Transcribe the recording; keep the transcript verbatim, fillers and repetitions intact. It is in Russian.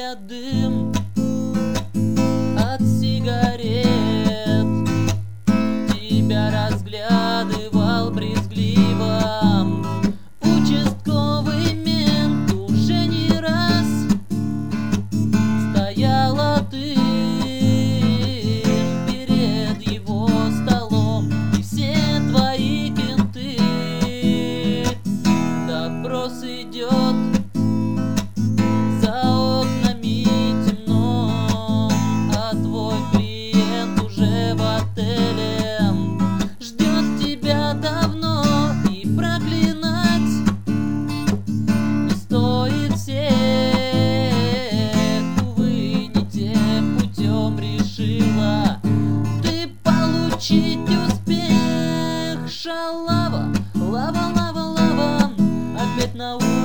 воняет дым от сигарет. Тебя разглядывал брезгливо участковый мент. Уже не раз стояла ты перед его столом, и все твои кенты. Допрос идет, за окнами темно, а твой клиент уже в отеле ждет тебя давно. И проклинать не стоит всех, увы, не тем путем решила ты получить успех. Шалава, лава, лава, лава, опять на улице